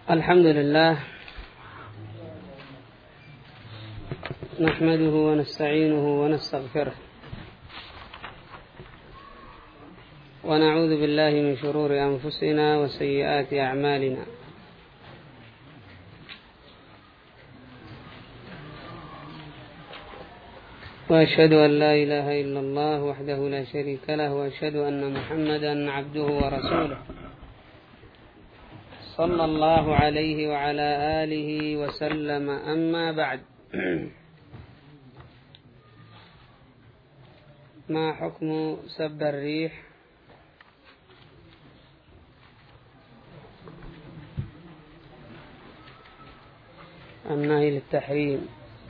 الحمد لله نحمده ونستعينه ونستغفره ونعوذ بالله من شرور أنفسنا وسيئات أعمالنا. وأشهد أن لا إله إلا الله وحده لا شريك له، وأشهد أن محمدا عبده ورسوله صلى الله عليه وعلى آله وسلم. أما بعد، ما حكم سب الريح؟ النهي للتحريم.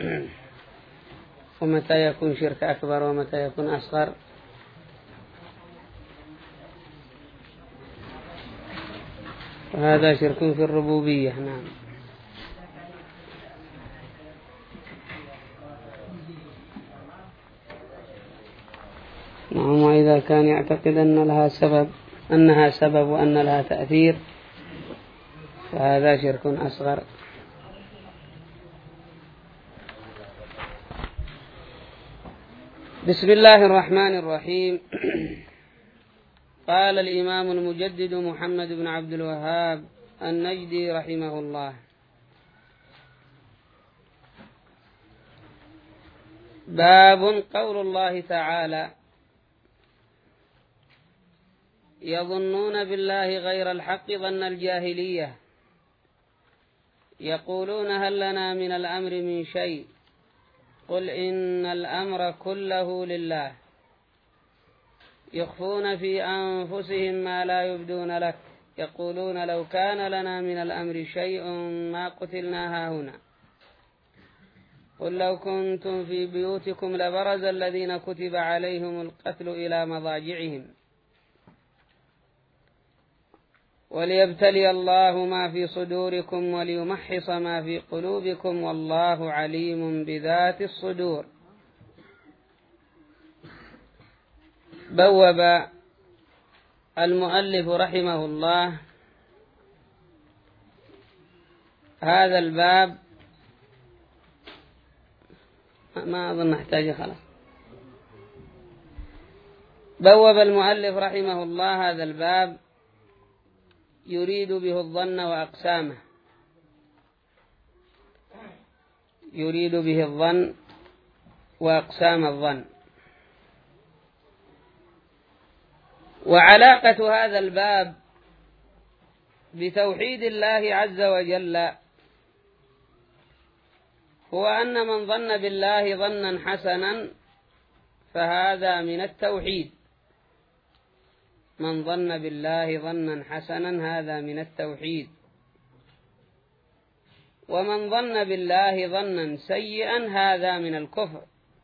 ومتى يكون شرك أكبر ومتى يكون أصغر؟ وهذا شرك في الربوبية. نعم. نعم. وإذا كان يعتقد أنها سبب وأن لها تأثير فهذا شرك أصغر. بسم الله الرحمن الرحيم. قال الإمام المجدد محمد بن عبد الوهاب النجدي رحمه الله: باب قول الله تعالى: يظنون بالله غير الحق ظن الجاهلية، يقولون هل لنا من الأمر من شيء، قل إن الأمر كله لله، يخفون في أنفسهم ما لا يبدون لك، يقولون لو كان لنا من الأمر شيء ما قتلنا هاهنا، قل لو كنتم في بيوتكم لبرز الذين كتب عليهم القتل إلى مضاجعهم، وليبتلي الله ما في صدوركم وليمحص ما في قلوبكم والله عليم بذات الصدور. بوب المؤلف رحمه الله هذا الباب، ما أظن نحتاج خلاص. بوب المؤلف رحمه الله هذا الباب يريد به الظن وأقسامه، يريد به الظن وأقسام الظن. وعلاقة هذا الباب بتوحيد الله عز وجل هو أن من ظن بالله ظنا حسنا فهذا من التوحيد. من ظن بالله ظنا حسنا هذا من التوحيد. ومن ظن بالله ظنا سيئا هذا من الكفر،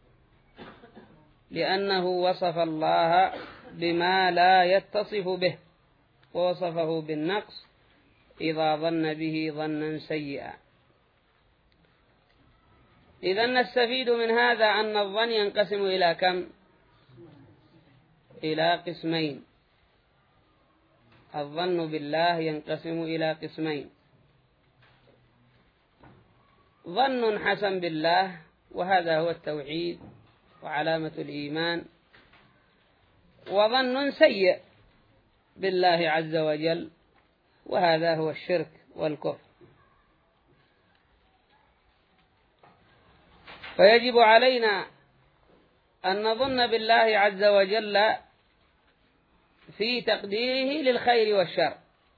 لأنه وصف الله بما لا يتصف به، ووصفه بالنقص إذا ظن به ظنا سيئا. إذن نستفيد من هذا أن الظن ينقسم إلى كم؟ إلى قسمين. الظن بالله ينقسم إلى قسمين: ظن حسن بالله، وهذا هو التوحيد وعلامة الإيمان، وظن سيء بالله عز وجل، وهذا هو الشرك والكفر. فيجب علينا أن نظن بالله عز وجل في تقديره للخير والشر.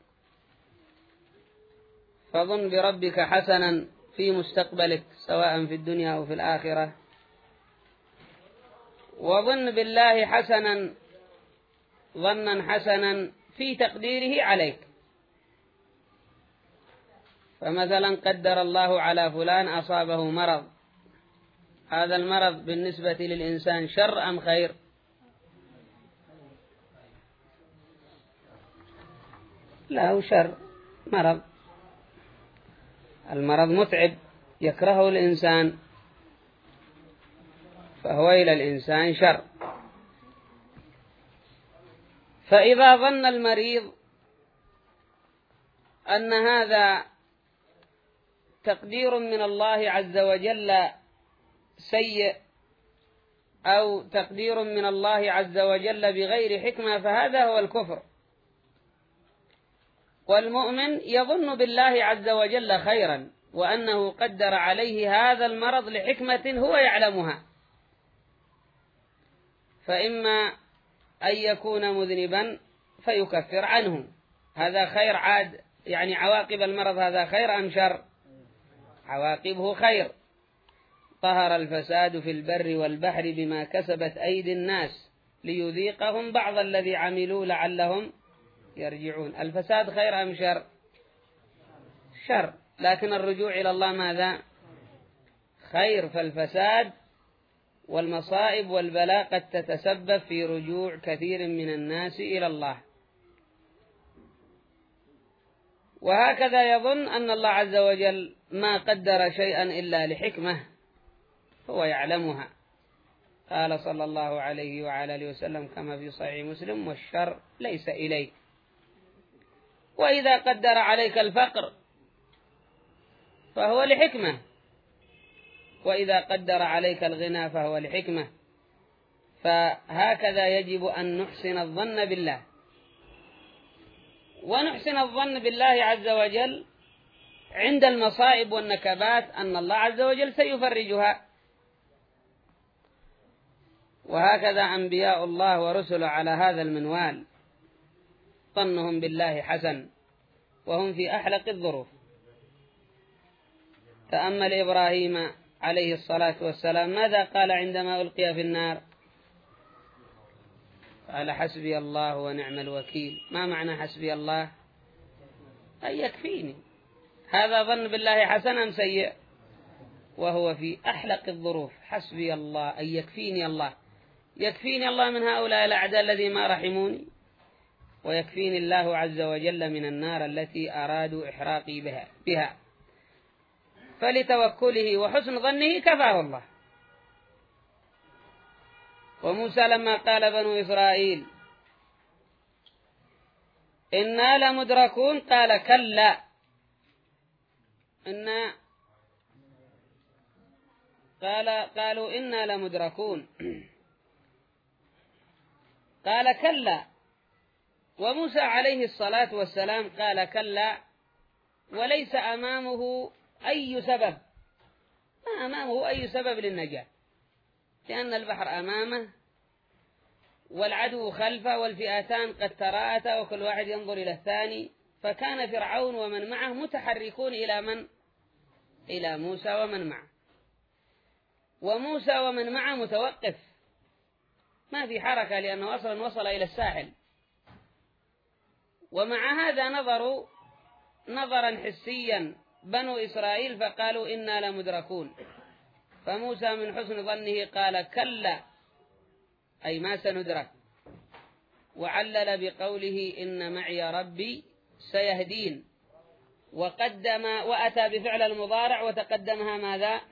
فظن بربك حسنا في مستقبلك سواء في الدنيا أو في الآخرة، وظن بالله حسنا ظنا حسنا في تقديره عليك. فمثلا قدر الله على فلان أصابه مرض، هذا المرض بالنسبة للإنسان شر أم خير؟ لا، هو شر. مرض، المرض متعب يكرهه الإنسان، فهو إلى الإنسان شر. فإذا ظن المريض أن هذا تقدير من الله عز وجل سيء أو تقدير من الله عز وجل بغير حكمة فهذا هو الكفر. والمؤمن يظن بالله عز وجل خيرا وأنه قدر عليه هذا المرض لحكمة هو يعلمها، فإما أن يكون مذنبا فيكفر عنه، هذا خير عاد، يعني عواقب المرض هذا خير أم شر؟ عواقبه خير. ظهر الفساد في البر والبحر بما كسبت أيدي الناس ليذيقهم بعض الذي عملوا لعلهم يرجعون. الفساد خير أم شر؟ شر، لكن الرجوع إلى الله ماذا؟ خير. فالفساد والمصائب والبلاء قد تتسبب في رجوع كثير من الناس إلى الله. وهكذا يظن أن الله عز وجل ما قدر شيئا إلا لحكمة هو يعلمها. قال صلى الله عليه وعلى آله وسلم كما في صحيح مسلم: والشر ليس إليك. وإذا قدر عليك الفقر فهو لحكمة، وإذا قدر عليك الغنى فهو لحكمة. فهكذا يجب أن نحسن الظن بالله، ونحسن الظن بالله عز وجل عند المصائب والنكبات أن الله عز وجل سيفرجها. وهكذا أنبياء الله ورسله على هذا المنوال، ظنهم بالله حسن وهم في أحلق الظروف. تأمل إبراهيم عليه الصلاة والسلام ماذا قال عندما ألقي في النار؟ قال: حسبي الله ونعم الوكيل. ما معنى حسبي الله؟ أي يكفيني. هذا ظن بالله حسن أم سيء؟ وهو في أحلق الظروف. حسبي الله أي يكفيني الله، يكفيني الله من هؤلاء الأعداء الذين ما رحموني، ويكفيني الله عز وجل من النار التي أرادوا إحراقي بها. فلتوكله وحسن ظنه كفاه الله. وموسى لما قال بنو إسرائيل: إنا لمدركون، قال: كلا قالوا إنا لمدركون، قال: كلا. وموسى عليه الصلاة والسلام قال: كلا، وليس أمامه أي سبب، ما أمامه أي سبب للنجاة، لأن البحر أمامه والعدو خلفه والفئتان قد تراءتا وكل واحد ينظر إلى الثاني. فكان فرعون ومن معه متحركون إلى من؟ إلى موسى ومن معه، وموسى ومن معه متوقف، ما في حركة، لأنه أصلا وصل إلى الساحل. ومع هذا نظروا نظرا حسيا بنو إسرائيل فقالوا: إنا لمدركون. فموسى من حسن ظنه قال: كلا، أي ما سندرك. وعلل بقوله: إن معي ربي سيهدين، وأتى بفعل المضارع وتقدمها ماذا؟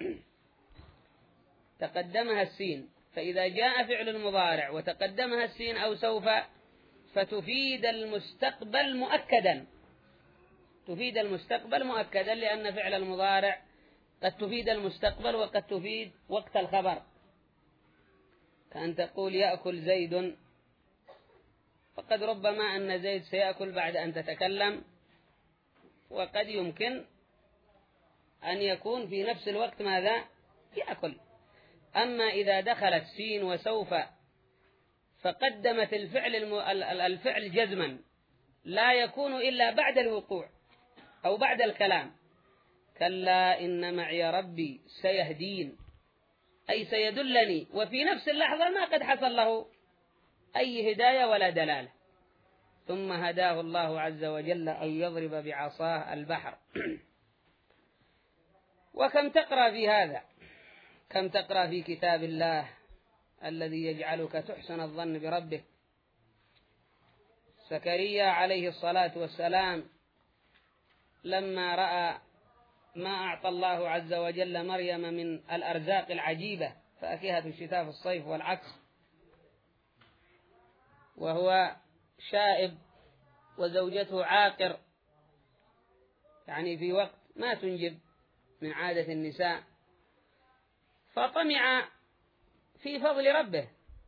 تقدمها السين. فإذا جاء فعل المضارع وتقدمها السين أو سوف فتفيد المستقبل مؤكدا، تفيد المستقبل مؤكدا، لأن فعل المضارع قد تفيد المستقبل وقد تفيد وقت الخبر. كأن تقول: يأكل زيد، فقد ربما أن زيد سيأكل بعد أن تتكلم، وقد يمكن أن يكون في نفس الوقت ماذا؟ يأكل. أما إذا دخلت سين وسوف فقدمت الفعل جزما لا يكون إلا بعد الوقوع أو بعد الكلام. كلا إن معي ربي سيهدين، أي سيدلني، وفي نفس اللحظة ما قد حصل له أي هداية ولا دلالة. ثم هداه الله عز وجل أن يضرب بعصاه البحر. وكم تقرأ في هذا، كم تقرأ في كتاب الله الذي يجعلك تحسن الظن بربك. زكريا عليه الصلاة والسلام لما رأى ما أعطى الله عز وجل مريم من الأرزاق العجيبة، فاكهة الشتاء في الصيف والعكس، وهو شائب وزوجته عاقر، يعني في وقت ما تنجب، من عادة النساء، فطمع في فضل ربه.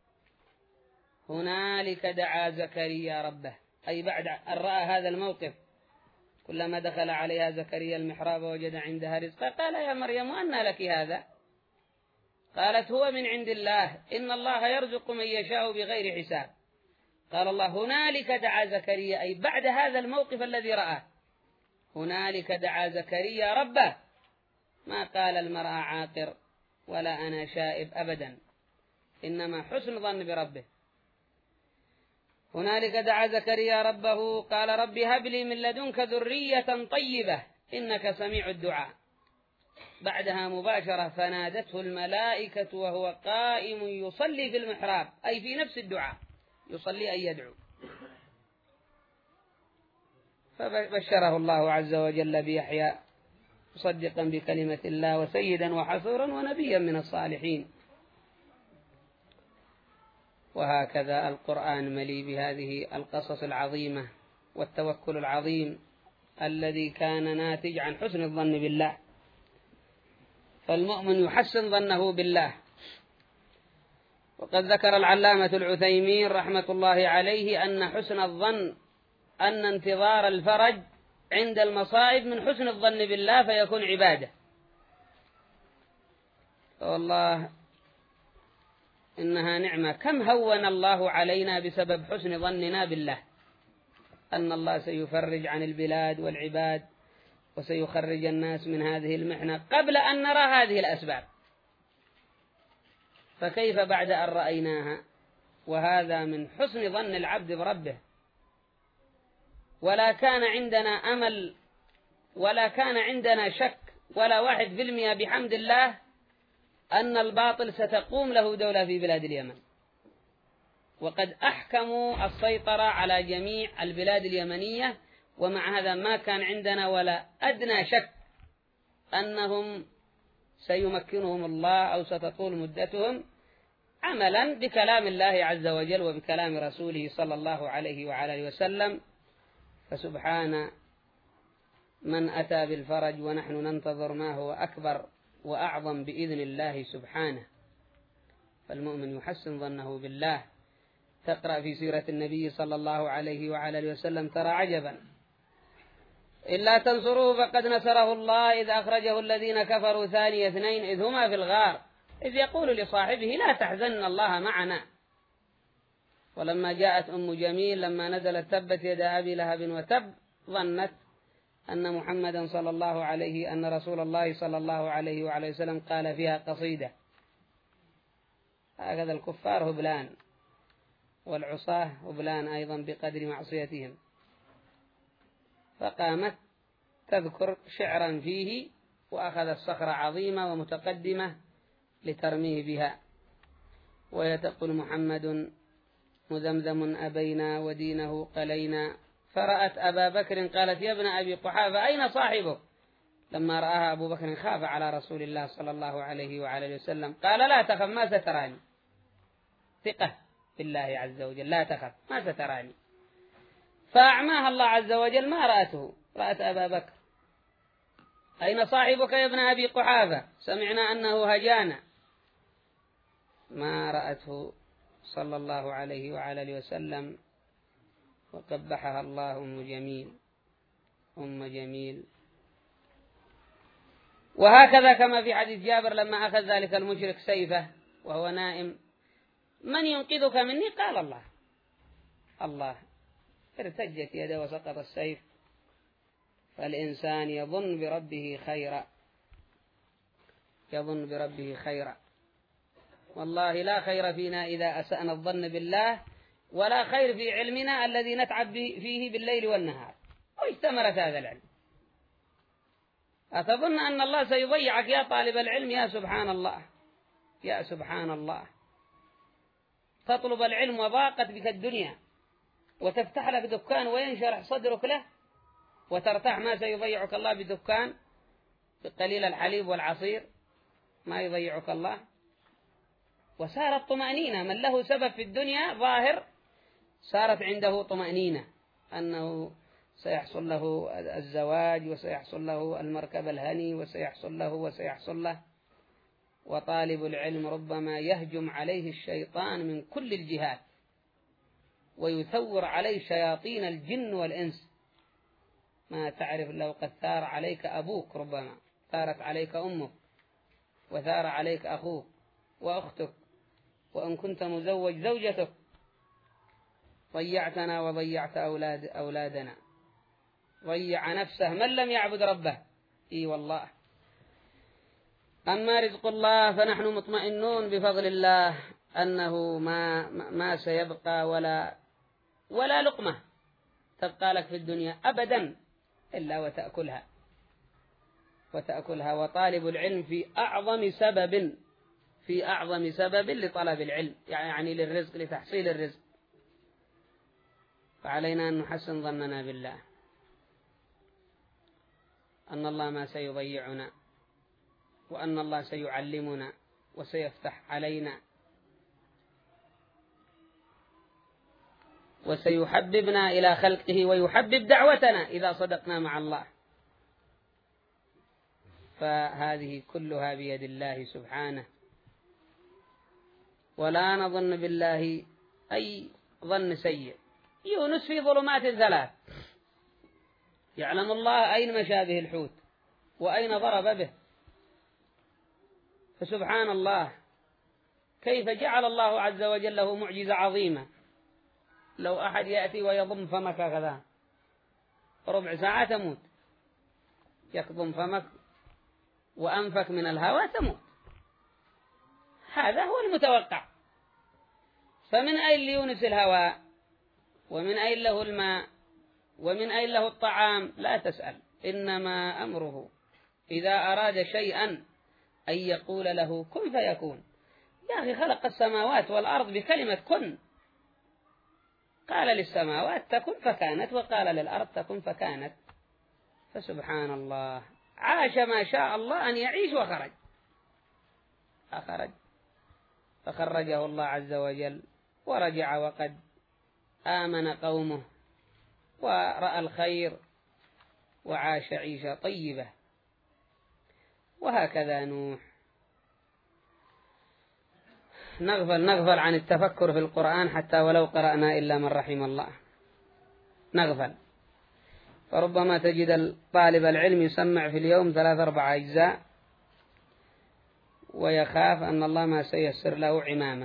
هنالك دعا زكريا ربه، أي بعد أن رأى هذا الموقف، كلما دخل عليها زكريا المحراب وجد عندها رزقا قال يا مريم أنى لك هذا؟ قالت هو من عند الله، إن الله يرزق من يشاء بغير حساب. قال الله هنالك دعا زكريا، أي بعد هذا الموقف الذي رآه، هنالك دعا زكريا ربه، ما قال المرأة عاقر ولا أنا شائب أبدا، إنما حسن ظن بربه. هنالك دعا زكريا ربه قال رب هب لي من لدنك ذرية طيبة إنك سميع الدعاء. بعدها مباشرة فنادته الملائكة وهو قائم يصلي في المحراب، أي في نفس الدعاء يصلي أي يدعو. فبشره الله عز وجل بيحيى مصدقا بكلمة الله وسيدا وحصورا ونبيا من الصالحين. وهكذا القرآن مليء بهذه القصص العظيمة والتوكل العظيم الذي كان ناتج عن حسن الظن بالله. فالمؤمن يحسن ظنه بالله. وقد ذكر العلامة العثيمين رحمة الله عليه أن حسن الظن، أن انتظار الفرج عند المصائب من حسن الظن بالله فيكون عبادة. والله إنها نعمة، كم هون الله علينا بسبب حسن ظننا بالله، أن الله سيفرج عن البلاد والعباد وسيخرج الناس من هذه المحنة قبل أن نرى هذه الأسباب، فكيف بعد أن رأيناها؟ وهذا من حسن ظن العبد بربه. ولا كان عندنا أمل ولا كان عندنا شك ولا 1% بحمد الله أن الباطل ستقوم له دولة في بلاد اليمن، وقد أحكموا السيطرة على جميع البلاد اليمنية، ومع هذا ما كان عندنا ولا أدنى شك أنهم سيمكنهم الله أو ستطول مدتهم، عملا بكلام الله عز وجل وبكلام رسوله صلى الله عليه وعلى آله وسلم. فسبحان من أتى بالفرج ونحن ننتظر ما هو أكبر وأعظم بإذن الله سبحانه. فالمؤمن يحسن ظنه بالله. تقرأ في سيرة النبي صلى الله عليه وعلى آله وسلم ترى عجبا، إلا تنصروه فقد نصره الله إذ أخرجه الذين كفروا ثاني اثنين إذ هما في الغار إذ يقول لصاحبه لا تحزن الله معنا. ولما جاءت أم جميل لما نزلت تبت يد أبي لهب وتب ظنت أن محمدا صلى الله عليه أن رسول الله صلى الله عليه وعليه وسلم قال فيها قصيدة. هكذا الكفار هبلان والعصاة هبلان أيضا بقدر معصيتهم. فقامت تذكر شعرا فيه وأخذت صخرة عظيمة ومتقدمة لترميه بها، وهي تقول محمد مذمذم أبينا ودينه قلينا. فرأت أبا بكر قالت يا ابن أبي قحافة أين صاحبك؟ لما رآها أبو بكر خاف على رسول الله صلى الله عليه وعلى وسلم قال لا تخف ما ستراني، ثقة بالله عز وجل، لا تخف ما ستراني. فأعماها الله عز وجل ما رأته، رأت أبا بكر. أين صاحبك يا ابن أبي قحافة؟ سمعنا أنه هجانا. ما رأته صلى الله عليه وعلى وسلم، وقبحها الله أم جميل. وهكذا كما في حديث جابر لما أخذ ذلك المشرك سيفه وهو نائم من ينقذك مني؟ قال الله. ارتجت يده وسقط السيف. فالإنسان يظن بربه خيرا. والله لا خير فينا إذا أسأنا الظن بالله، ولا خير في علمنا الذي نتعب فيه بالليل والنهار. وإيش ثمرة هذا العلم؟ أتظن أن الله سيضيعك يا طالب العلم؟ يا سبحان الله، تطلب العلم وضاقت بك الدنيا وتفتح لك دكان وينشرح صدرك له وترتاح، ما سيضيعك الله بدكان بقليل الحليب والعصير؟ ما يضيعك الله. وسارت طمأنينة، من له سبب في الدنيا ظاهر صارت عنده طمأنينة أنه سيحصل له الزواج، وسيحصل له المركب الهني، وسيحصل له. وطالب العلم ربما يهجم عليه الشيطان من كل الجهات، ويثور عليه شياطين الجن والإنس. ما تعرف لو قد ثار عليك أبوك، ربما ثارت عليك أمك، وثار عليك أخوك وأختك، وإن كنت مزوج زوجتك. ضيعتنا وضيعت أولادنا. ضيع نفسه من لم يعبد ربه. إي والله. أما رزق الله فنحن مطمئنون بفضل الله أنه ما سيبقى ولا لقمة تبقى لك في الدنيا أبدا إلا وتأكلها. وطالب العلم في أعظم سبب لطلب العلم، يعني للرزق، لتحصيل الرزق. فعلينا أن نحسن ظننا بالله أن الله ما سيضيعنا، وأن الله سيعلمنا وسيفتح علينا وسيحببنا إلى خلقه ويحبب دعوتنا إذا صدقنا مع الله. فهذه كلها بيد الله سبحانه، ولا نظن بالله أي ظن سيء. يونس في ظلمات 3، يعلم الله أين مشى به الحوت وأين ضرب به. فسبحان الله كيف جعل الله عز وجل له معجزة عظيمة. لو أحد يأتي ويضم فمك كذا ربع ساعة تموت، يكضم فمك وأنفك من الهواء تموت. هذا هو المتوقع. فمن أين ليونس الهواء، ومن أين له الماء، ومن أين له الطعام؟ لا تسأل، إنما أمره إذا أراد شيئا أن يقول له كن فيكون. يا أخي خلق السماوات والأرض بكلمة كن. قال للسماوات تكن فكانت، وقال للأرض تكن فكانت. فسبحان الله، عاش ما شاء الله أن يعيش فخرج فخرجه الله عز وجل، ورجع وقد آمن قومه ورأى الخير وعاش عيشة طيبة. وهكذا نوح. نغفل عن التفكر في القرآن حتى ولو قرأنا إلا من رحم الله. نغفل. فربما تجد طالب العلم يسمع في اليوم 3-4 أجزاء، ويخاف أن الله ما سيسر له عمامه،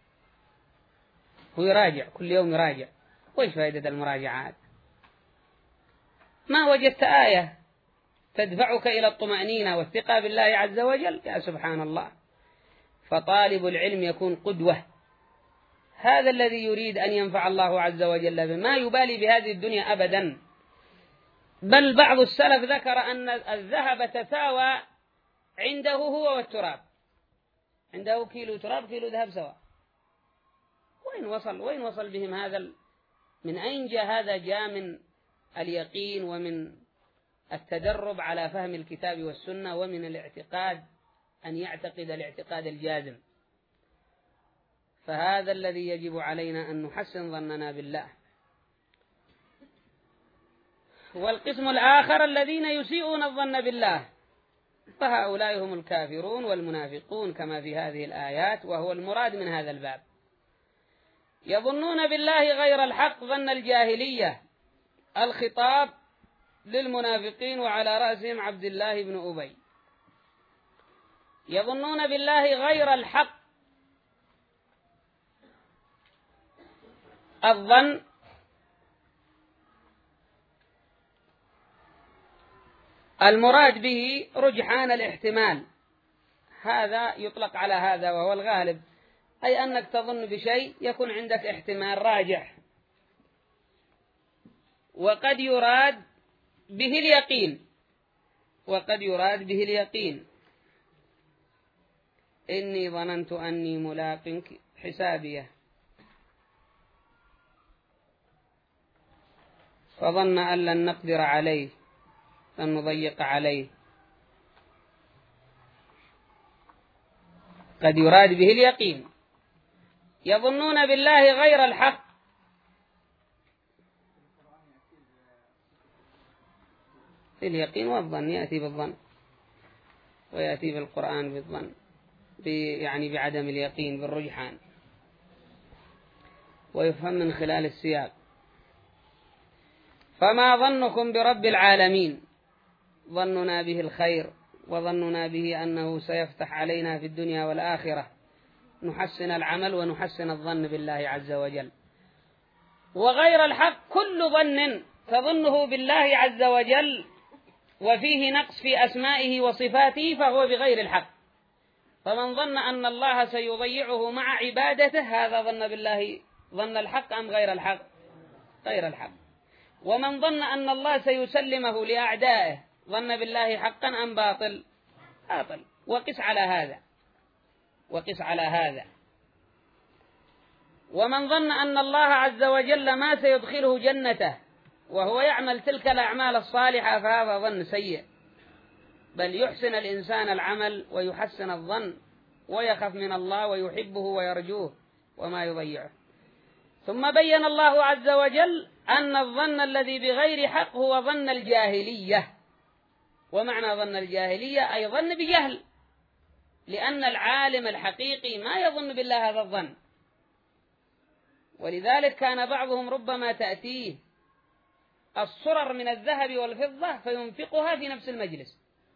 ويراجع كل يوم يراجع. وإيش فائدة المراجعات؟ ما وجدت آية تدفعك إلى الطمأنينة والثقة بالله عز وجل. يا سبحان الله. فطالب العلم يكون قدوة. هذا الذي يريد أن ينفع الله عز وجل به، ما يبالي بهذه الدنيا أبدا. بل بعض السلف ذكر أن الذهب تساوى عنده هو والتراب. عنده كيلو تراب كيلو ذهب سواء. وين وصل بهم هذا من أين جاء هذا؟ جاء من اليقين ومن التدرب على فهم الكتاب والسنة، ومن الاعتقاد أن يعتقد الاعتقاد الجازم. فهذا الذي يجب علينا أن نحسن ظننا بالله. والقسم الآخر الذين يسيئون الظن بالله، فهؤلاء هم الكافرون والمنافقون كما في هذه الآيات، وهو المراد من هذا الباب. يظنون بالله غير الحق ظن الجاهلية. الخطاب للمنافقين وعلى رأسهم عبد الله بن أبي. يظنون بالله غير الحق. الظن المراد به رجحان الاحتمال، هذا يطلق على هذا وهو الغالب، أي أنك تظن بشيء يكون عندك احتمال راجح. وقد يراد به اليقين. إني ظننت أني ملاق حسابيه فظن أن لن نقدر عليه لن نضيق عليه. قد يراد به اليقين. يظنون بالله غير الحق. اليقين والظن يأتي بالظن، ويأتي بالقرآن بالظن، يعني بعدم اليقين بالرجحان، ويفهم من خلال السياق. فما ظنكم برب العالمين؟ ظننا به الخير، وظننا به أنه سيفتح علينا في الدنيا والآخرة، نحسن العمل ونحسن الظن بالله عز وجل. وغير الحق كل ظن تظنه بالله عز وجل وفيه نقص في أسمائه وصفاته فهو بغير الحق. فمن ظن أن الله سيضيعه مع عبادته هذا ظن بالله ظن الحق أم غير الحق؟ غير الحق. ومن ظن أن الله سيسلمه لأعدائه ظن بالله حقا أم باطل؟ باطل. وقس على هذا، وقس على هذا. ومن ظن أن الله عز وجل ما سيدخله جنته وهو يعمل تلك الأعمال الصالحة فهذا ظن سيء، بل يحسن الإنسان العمل ويحسن الظن ويخاف من الله ويحبه ويرجوه وما يضيعه. ثم بين الله عز وجل أن الظن الذي بغير حق هو ظن الجاهلية. ومعنى ظن الجاهلية أي ظن بجهل، لأن العالم الحقيقي ما يظن بالله هذا الظن. ولذلك كان بعضهم ربما تأتيه الصرر من الذهب والفضة فينفقها في نفس المجلس.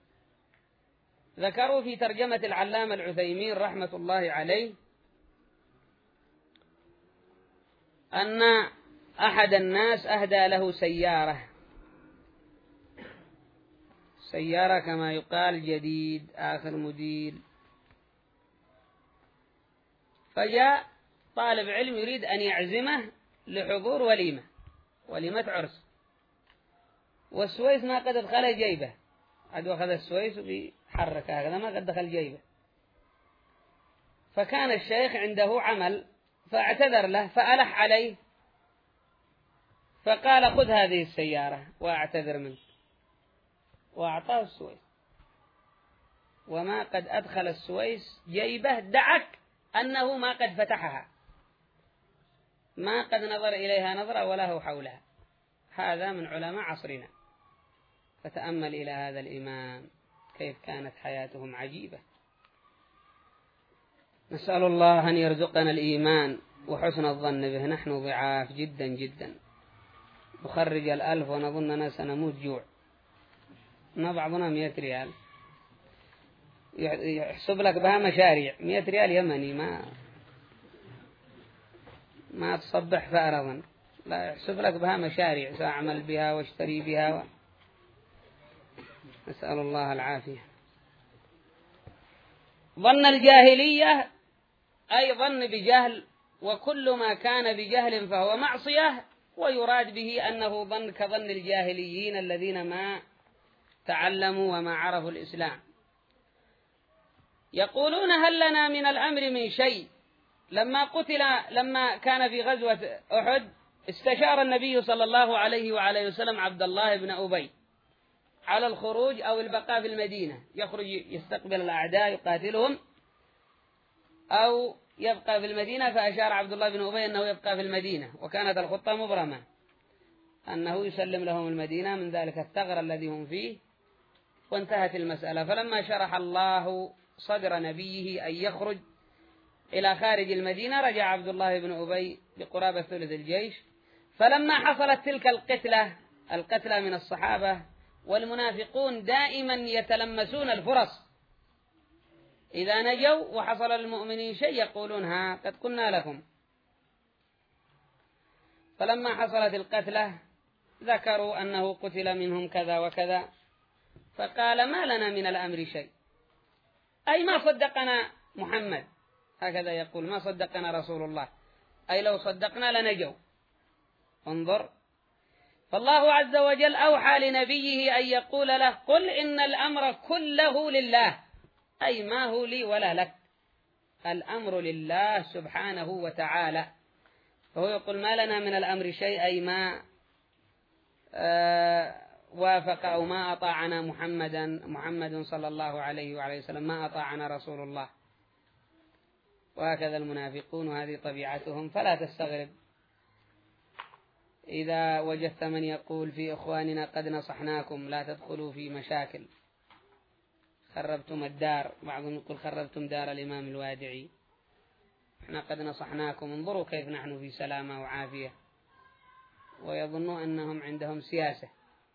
ذكروا في ترجمة العلامة العثيمين رحمة الله عليه أن أحد الناس أهدى له سيارة كما يقال جديد آخر موديل. فجاء طالب علم يريد أن يعزمه لحضور وليمة عرس، والسويس ما قد دخل جيبه، عد أخذ السويس وبيحرك هكذا ما قد دخل جيبه. فكان الشيخ عنده عمل فاعتذر له فألح عليه فقال خذ هذه السيارة وأعتذر منك، وأعطاه السويس، وما قد أدخل السويس جيبه دعك أنه ما قد فتحها، ما قد نظر إليها نظرة ولا هو حولها. هذا من علماء عصرنا. فتأمل إلى هذا الإمام كيف كانت حياتهم عجيبة. نسأل الله أن يرزقنا الإيمان وحسن الظن به. نحن ضعاف جدا جدا، نخرج 1000 ونظننا سنموت جوع، ما بعضنا 100 ريال يحسب لك بها مشاريع. 100 ريال يمني ما تصبح فأرضا، لا يحسب لك بها مشاريع سأعمل بها واشتري بها نسأل الله العافية. ظن الجاهلية أي ظن بجهل، وكل ما كان بجهل فهو معصية، ويراد به أنه ظن كظن الجاهليين الذين ما تعلموا وما عرفوا الإسلام. يقولون هل لنا من الأمر من شيء. لما كان في غزوة أحد استشار النبي صلى الله عليه وعلى وسلم عبد الله بن أبي على الخروج أو البقاء في المدينة، يخرج يستقبل الأعداء يقاتلهم أو يبقى في المدينة. فأشار عبد الله بن أبي أنه يبقى في المدينة، وكانت الخطة مبرمة أنه يسلم لهم المدينة من ذلك الثغر الذي هم فيه، وانتهت المسألة. فلما شرح الله صدر نبيه أن يخرج إلى خارج المدينة رجع عبد الله بن أبي بقرابة ثلث الجيش. فلما حصلت تلك القتلى من الصحابة، والمنافقون دائما يتلمسون الفرص، إذا نجوا وحصل للمؤمنين شيء يقولون ها قد قلنا لكم. فلما حصلت القتلى ذكروا أنه قتل منهم كذا وكذا، فقال ما لنا من الأمر شيء، أي ما صدقنا محمد، هكذا يقول ما صدقنا رسول الله، أي لو صدقنا لنجوا. انظر، فالله عز وجل أوحى لنبيه أن يقول له قل إن الأمر كله لله، أي ما هو لي ولا لك، الأمر لله سبحانه وتعالى. فهو يقول ما لنا من الأمر شيء، أي ما وافق أو ما أطاعنا محمد صلى الله عليه وعليه وسلم، ما أطاعنا رسول الله. وهكذا المنافقون وهذه طبيعتهم، فلا تستغرب. إذا وجدت من يقول في إخواننا قد نصحناكم لا تدخلوا في مشاكل، خربتم الدار، بعضهم يقول خربتم دار الإمام الوادعي، احنا قد نصحناكم، انظروا كيف نحن في سلامة وعافية، ويظنوا أنهم عندهم سياسة.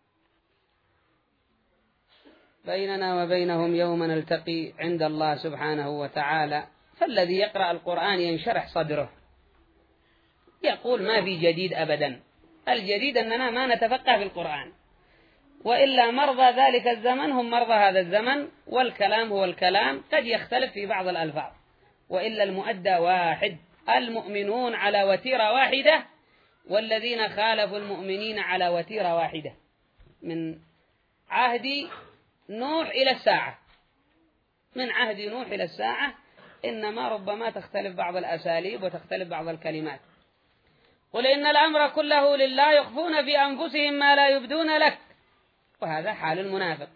بيننا وبينهم يوم نلتقي عند الله سبحانه وتعالى، فالذي يقرأ القرآن ينشرح صدره، يقول ما في جديد أبدا، الجديد أننا ما نتفقه في القرآن، وإلا مرضى ذلك الزمن هم مرضى هذا الزمن، والكلام هو الكلام، قد يختلف في بعض الألفاظ، وإلا المؤدى واحد، المؤمنون على وتيرة واحدة، والذين خالفوا المؤمنين على وتيرة واحدة، من عهد نوح إلى الساعة، من عهد نوح إلى الساعة، إنما ربما تختلف بعض الأساليب وتختلف بعض الكلمات. قل إن الأمر كله لله يخفون في أنفسهم ما لا يبدون لك، وهذا حال المنافق،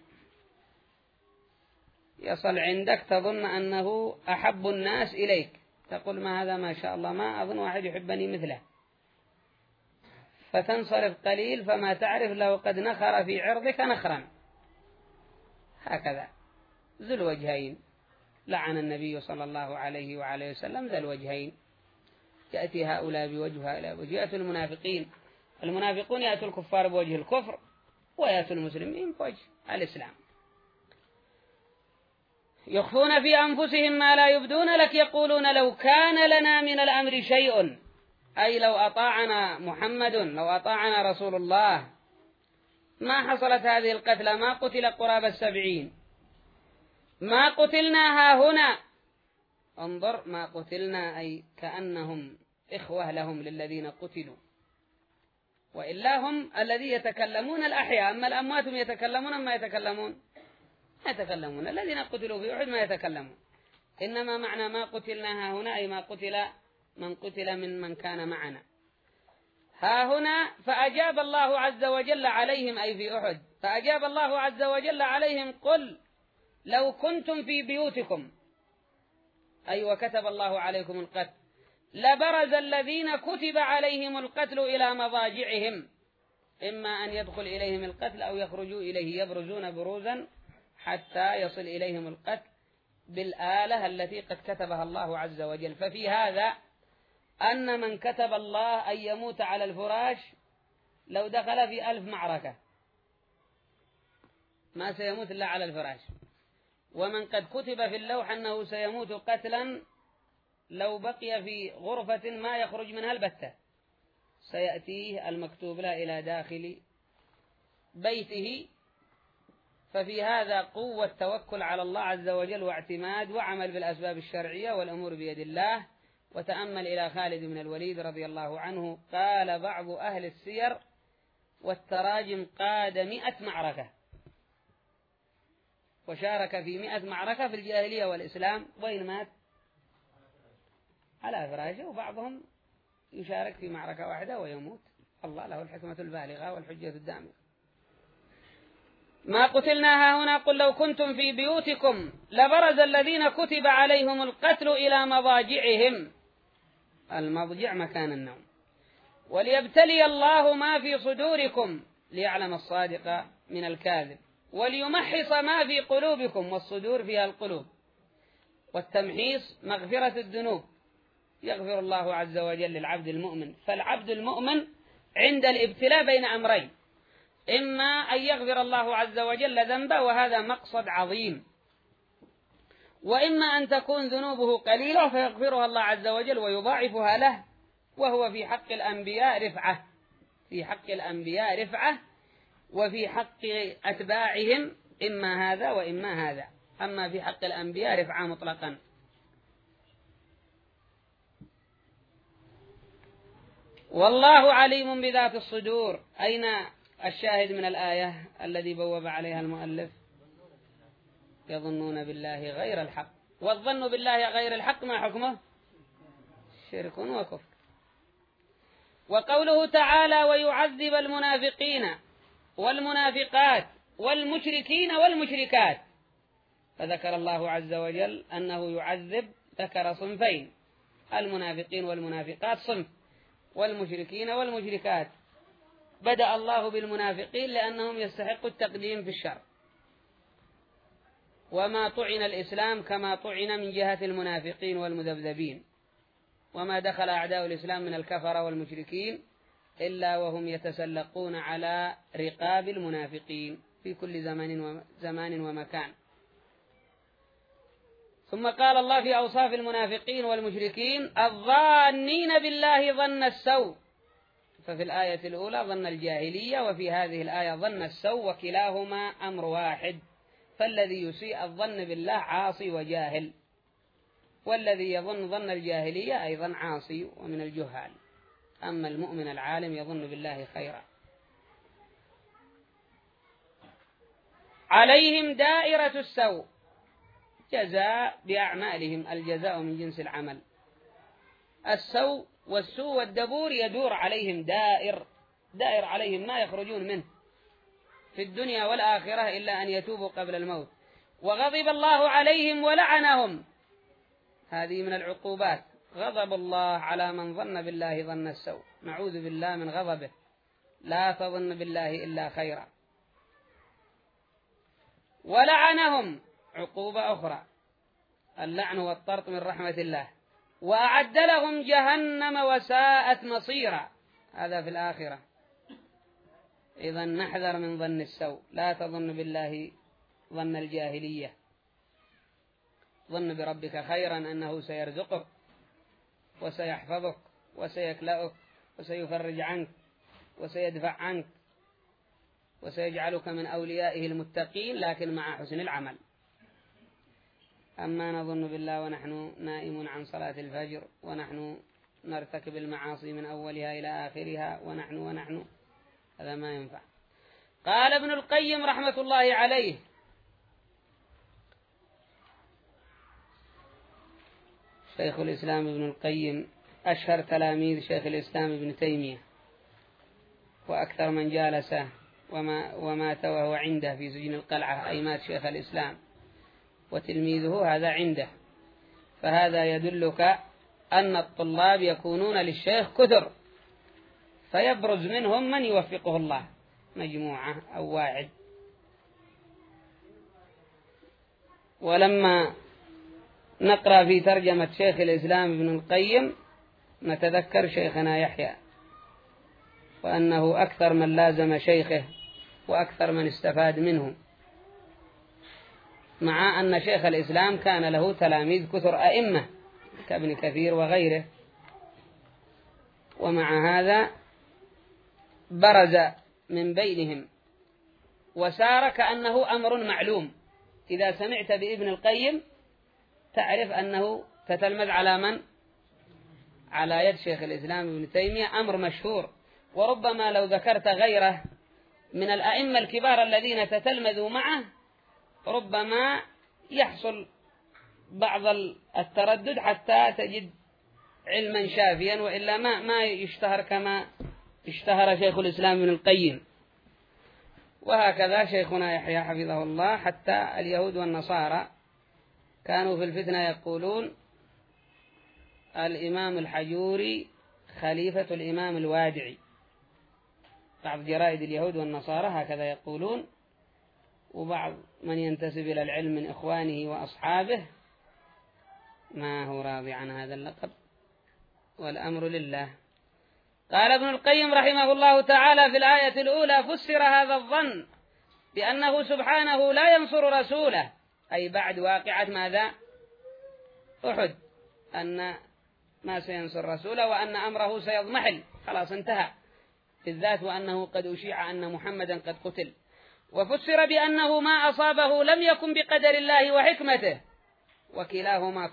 يصل عندك تظن أنه أحب الناس إليك، تقول ما هذا ما شاء الله ما أظن واحد يحبني مثله، فتنصرف قليل فما تعرف له قد نخر في عرضك نخرا. هكذا ذو الوجهين، لعن النبي صلى الله عليه وعليه وسلم ذو الوجهين، يأتي هؤلاء بوجه هؤلاء بوجه، يأتوا المنافقين، المنافقون يأتوا الكفار بوجه الكفر، ويأتوا المسلمين بوجه الإسلام. يخفون في أنفسهم ما لا يبدون لك، يقولون لو كان لنا من الأمر شيء، أي لو أطاعنا محمد، لو أطاعنا رسول الله ما حصلت هذه القتلى، ما قتل قرابة 70، ما قتلنا ها هنا، انظر ما قتلنا، أي كأنهم إخوة لهم للذين قتلوا، وإلا هم الذي يتكلمون الأحياء، أما الأموات هم يتكلمون ما يتكلمون، يتكلمون الذين قتلوا في أحد ما يتكلمون، إنما معنى ما قتلنا ها هنا أي ما قتل من قتل من كان معنا ها هنا. فأجاب الله عز وجل عليهم، أي في أحد، فأجاب الله عز وجل عليهم قل لو كنتم في بيوتكم، أي وكتب الله عليكم القتل، لبرز الذين كتب عليهم القتل إلى مضاجعهم، إما أن يدخل إليهم القتل أو يخرجوا إليه، يبرزون بروزا حتى يصل إليهم القتل بالآلة التي قد كتبها الله عز وجل. ففي هذا أن من كتب الله أن يموت على الفراش لو دخل في 1000 معركة ما سيموت إلا على الفراش، ومن قد كتب في اللوح أنه سيموت قتلا لو بقي في غرفة ما يخرج منها البتة، سيأتيه المكتوب له إلى داخل بيته. ففي هذا قوة توكل على الله عز وجل واعتماد وعمل بالأسباب الشرعية والأمور بيد الله. وتأمل إلى خالد بن الوليد رضي الله عنه، قال بعض أهل السير والتراجم قاد 100 معركة، وشارك في 100 معركة في الجاهلية والإسلام، وين مات على فراشه، وبعضهم يشارك في معركة واحدة ويموت، الله له الحكمة البالغة والحجة الدامغة. ما قتلنا هنا قل لو كنتم في بيوتكم لبرز الذين كتب عليهم القتل إلى مضاجعهم، المضجع مكان النوم، وليبتلي الله ما في صدوركم ليعلم الصادق من الكاذب، وليمحص ما في قلوبكم، والصدور فيها القلوب، والتمحيص مغفرة الذنوب، يغفر الله عز وجل للعبد المؤمن. فالعبد المؤمن عند الابتلاء بين أمرين، إما أن يغفر الله عز وجل ذنبه وهذا مقصد عظيم، وإما أن تكون ذنوبه قليلة فيغفرها الله عز وجل ويضاعفها له، وهو في حق الأنبياء رفعة، في حق الأنبياء رفعة، وفي حق أتباعهم إما هذا وإما هذا، أما في حق الأنبياء رفعة مطلقا. والله عليم بذات الصدور. أين الشاهد من الآية الذي بوب عليها المؤلف؟ يظنون بالله غير الحق، والظن بالله غير الحق ما حكمه؟ شرك وكفر. وقوله تعالى ويعذب المنافقين والمنافقات والمشركين والمشركات، فذكر الله عز وجل أنه يعذب، ذكر صنفين، المنافقين والمنافقات صنف، والمشركين والمشركات بدأ الله بالمنافقين لأنهم يستحقوا التقديم في الشر، وما طعن الإسلام كما طعن من جهة المنافقين والمذبذبين، وما دخل أعداء الإسلام من الكفرة والمشركين إلا وهم يتسلقون على رقاب المنافقين في كل زمان ومكان. ثم قال الله في أوصاف المنافقين والمشركين: الظانين بالله ظن السوء. ففي الآية الأولى ظن الجاهلية، وفي هذه الآية ظن السوء، وكلاهما أمر واحد. فالذي يسيء الظن بالله عاصي وجاهل، والذي يظن ظن الجاهلية أيضا عاصي ومن الجهال. أما المؤمن العالم يظن بالله خيرا. عليهم دائرة السوء، جزاء بأعمالهم، الجزاء من جنس العمل. السوء والسوء والدبور يدور عليهم دائر عليهم، ما يخرجون منه في الدنيا والآخرة إلا أن يتوبوا قبل الموت. وغضب الله عليهم ولعنهم، هذه من العقوبات. غضب الله على من ظن بالله ظن السوء، نعوذ بالله من غضبه، لا تظن بالله إلا خيرا. ولعنهم، عقوبة أخرى، اللعن والطرد من رحمة الله. وأعد لهم جهنم وساءت مصيرا، هذا في الآخرة. إذا نحذر من ظن السوء، لا تظن بالله ظن الجاهلية، ظن بربك خيرا أنه سيرزقك وسيحفظك وسيكلأك وسيفرج عنك وسيدفع عنك وسيجعلك من أوليائه المتقين، لكن مع حسن العمل. أما نظن بالله ونحن نائم عن صلاة الفجر، ونحن نرتكب المعاصي من أولها إلى آخرها، ونحن هذا ما ينفع. قال ابن القيم رحمة الله عليه: شيخ الإسلام ابن القيم أشهر تلاميذ شيخ الإسلام ابن تيمية، وأكثر من جالسه ومات وهو عنده في سجن القلعة، أي مات شيخ الإسلام وتلميذه هذا عنده. فهذا يدلك أن الطلاب يكونون للشيخ كثر، فيبرز منهم من يوفقه الله، مجموعة أو واحد. ولما نقرأ في ترجمة شيخ الإسلام ابن القيم نتذكر شيخنا يحيى، وأنه أكثر من لازم شيخه وأكثر من استفاد منه، مع أن شيخ الإسلام كان له تلاميذ كثر أئمة كابن كثير وغيره. ومع هذا برز من بينهم وسار كأنه أمر معلوم. إذا سمعت بابن القيم تعرف أنه تتلمذ على من؟ على يد شيخ الإسلام ابن تيمية، أمر مشهور. وربما لو ذكرت غيره من الأئمة الكبار الذين تتلمذوا معه ربما يحصل بعض التردد حتى تجد علما شافيا، وإلا ما يشتهر كما اشتهر شيخ الإسلام ابن القيم. وهكذا شيخنا يحيى حفظه الله، حتى اليهود والنصارى كانوا في الفتنة يقولون الإمام الحجوري خليفة الإمام الوادعي. بعض جرائد اليهود والنصارى هكذا يقولون، وبعض من ينتسب إلى العلم من إخوانه وأصحابه ما هو راضي عن هذا اللقب، والأمر لله. قال ابن القيم رحمه الله تعالى في الآية الأولى: فسر هذا الظن بأنه سبحانه لا ينصر رسوله، أي بعد واقعة ماذا؟ أحد، أن ما سينصر رسوله وأن أمره سيضمحل، خلاص انتهى، بالذات وأنه قد أشيع أن محمدا قد قتل. وفسر بأنه ما أصابه لم يكن بقدر الله وحكمته، وكلاهما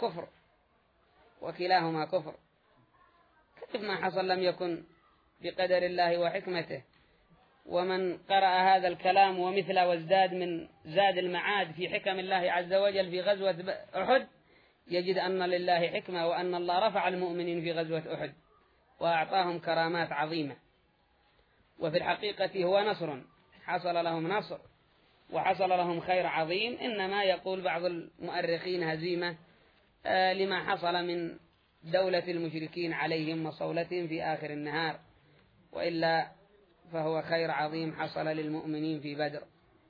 كفر. كيف ما حصل لم يكن بقدر الله وحكمته؟ ومن قرأ هذا الكلام ومثله وازداد من زاد المعاد في حكم الله عز وجل في غزوة أحد يجد أن لله حكمة، وأن الله رفع المؤمنين في غزوة أحد وأعطاهم كرامات عظيمة. وفي الحقيقة هو نصر، حصل لهم نصر وحصل لهم خير عظيم. إنما يقول بعض المؤرخين هزيمة لما حصل من دولة المشركين عليهم وصولتهم في آخر النهار، وإلا فهو خير عظيم حصل للمؤمنين في بدر.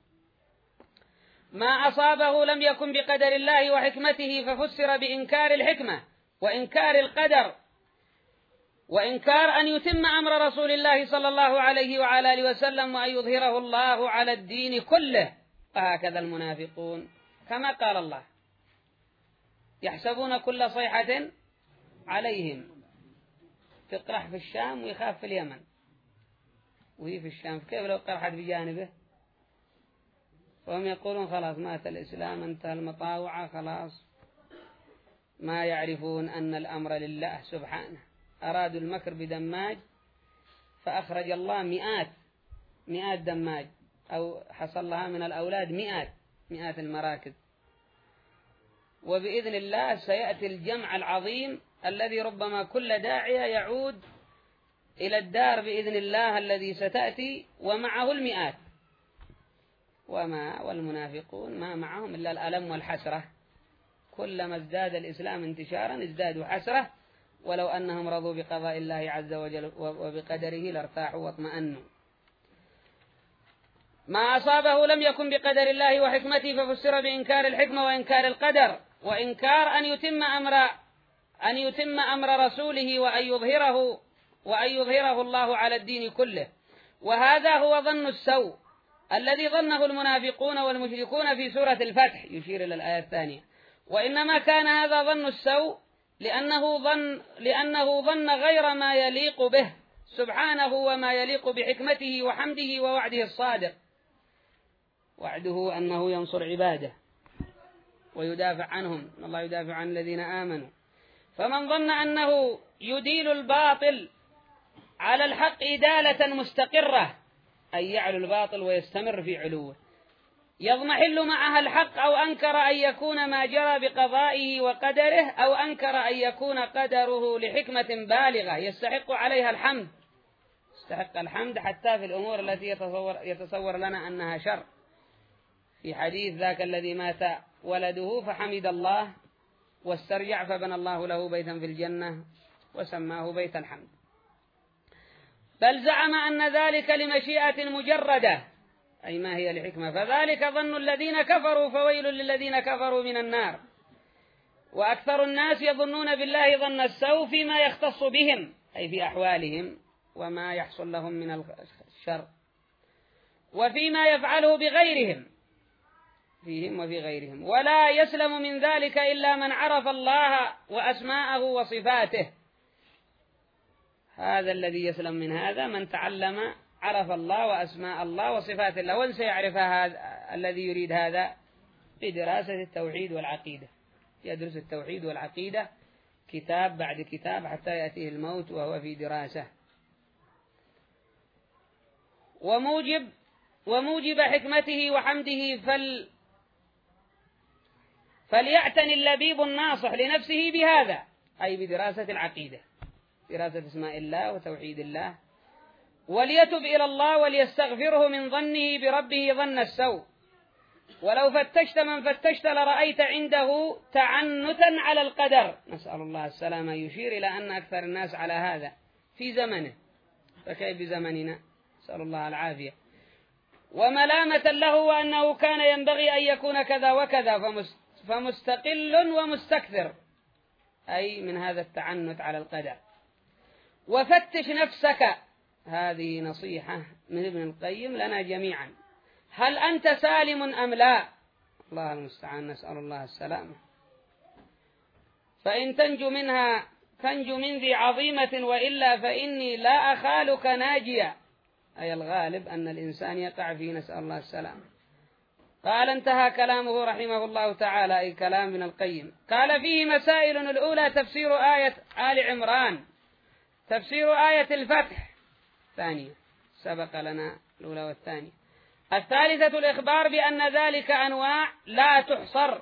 ما أصابه لم يكن بقدر الله وحكمته، ففسر بإنكار الحكمة وإنكار القدر وإنكار أن يتم أمر رسول الله صلى الله عليه وعلى آله وسلم وأن يظهره الله على الدين كله. وهكذا المنافقون كما قال الله: يحسبون كل صيحة عليهم، تقرح في الشام ويخاف في اليمن، وهي في الشام كيف لو قرحت بجانبه؟ وهم يقولون خلاص مات الإسلام، انتهى المطاوعة خلاص. ما يعرفون أن الأمر لله سبحانه. أرادوا المكر بدماج فأخرج الله مئات دماج، أو حصل لها من الأولاد مئات المراكز. وبإذن الله سيأتي الجمع العظيم الذي ربما كل داعية يعود إلى الدار بإذن الله الذي ستأتي ومعه المئات. والمنافقون ما معهم إلا الألم والحسرة. كلما ازداد الإسلام انتشارا ازدادوا حسرة، ولو أنهم رضوا بقضاء الله عز وجل وبقدره لارتاحوا واطمأنوا. ما أصابه لم يكن بقدر الله وحكمته، ففسر بإنكار الحكمة وإنكار القدر وإنكار أن يتم أمر رسوله وأن يظهره الله على الدين كله. وهذا هو ظن السوء الذي ظنه المنافقون والمشركون في سورة الفتح، يشير إلى الآية الثانية. وإنما كان هذا ظن السوء لأنه ظن غير ما يليق به سبحانه وما يليق بحكمته وحمده ووعده الصادق. وعده أنه ينصر عباده ويدافع عنهم، الله يدافع عن الذين آمنوا. فمن ظن أنه يديل الباطل على الحق إدالة مستقرة، أي يعلو الباطل ويستمر في علوه، يضمحل معها الحق، أو أنكر أن يكون ما جرى بقضائه وقدره، أو أنكر أن يكون قدره لحكمة بالغة يستحق عليها الحمد، يستحق الحمد حتى في الأمور التي يتصور لنا أنها شر. في حديث ذاك الذي مات ولده فحمد الله واسترجع فبنى الله له بيتا في الجنة وسماه بيت الحمد. بل زعم أن ذلك لمشيئة مجردة، أي ما هي لحكمة، فذلك ظن الذين كفروا، فويل للذين كفروا من النار. وأكثر الناس يظنون بالله ظن السوء فيما يختص بهم، أي في أحوالهم وما يحصل لهم من الشر، وفيما يفعله بغيرهم فيهم وفي غيرهم. ولا يسلم من ذلك إلا من عرف الله وأسماءه وصفاته. هذا الذي يسلم من هذا من تعلم عرف الله وأسماء الله وصفات الله. وين سيعرف هذا الذي يريد هذا؟ بدراسة التوحيد والعقيدة، يدرس التوحيد والعقيدة كتاب بعد كتاب حتى يأتيه الموت وهو في دراسة. وموجب حكمته وحمده فليعتني اللبيب الناصح لنفسه بهذا، أي بدراسة العقيدة، دراسة اسماء الله وتوحيد الله. وليتب إلى الله وليستغفره من ظنه بربه ظن السوء. ولو فتشت من فتشت لرأيت عنده تعنتا على القدر، نسأل الله السلامة. يشير إلى أن أكثر الناس على هذا في زمنه، فكيف بزمننا؟ نسأل الله العافية. وملامة له وأنه كان ينبغي أن يكون كذا وكذا، فمستقل ومستكثر، أي من هذا التعنت على القدر. وفتش نفسك، هذه نصيحة من ابن القيم لنا جميعا، هل أنت سالم أم لا؟ الله المستعان، نسأل الله السلامة. فإن تنجو منها تنجو من ذي عظيمة، وإلا فإني لا أخالك ناجيا، أي الغالب أن الإنسان يقع فيه، نسأل الله السلامة. قال انتهى كلامه رحمه الله تعالى، أي كلام ابن القيم. قال فيه مسائل: الأولى تفسير آية آل عمران، تفسير آية الفتح، ثانية سبق لنا الأولى والثانية. الثالثة الإخبار بأن ذلك أنواع لا تحصر.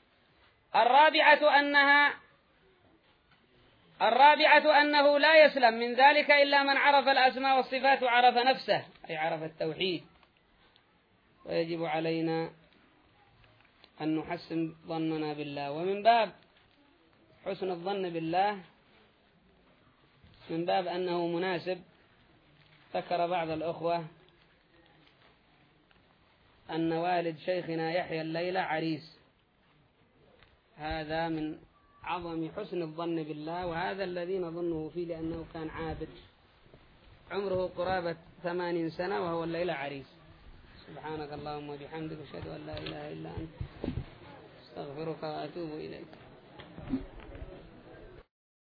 الرابعة أنه لا يسلم من ذلك إلا من عرف الأسماء والصفات وعرف نفسه، أي عرف التوحيد. ويجب علينا أن نحسن ظننا بالله. ومن باب حسن الظن بالله، من باب أنه مناسب ذكر بعض الأخوة أن والد شيخنا يحيى الليلة عريس. هذا من عظم حسن الظن بالله، وهذا الذي نظنه فيه، لأنه كان عابد عمره قرابة 80 سنة وهو الليلة عريس. سبحانك اللهم وبحمدك، أشهد أن لا إله إلا أنت، استغفرك وأتوب إليك.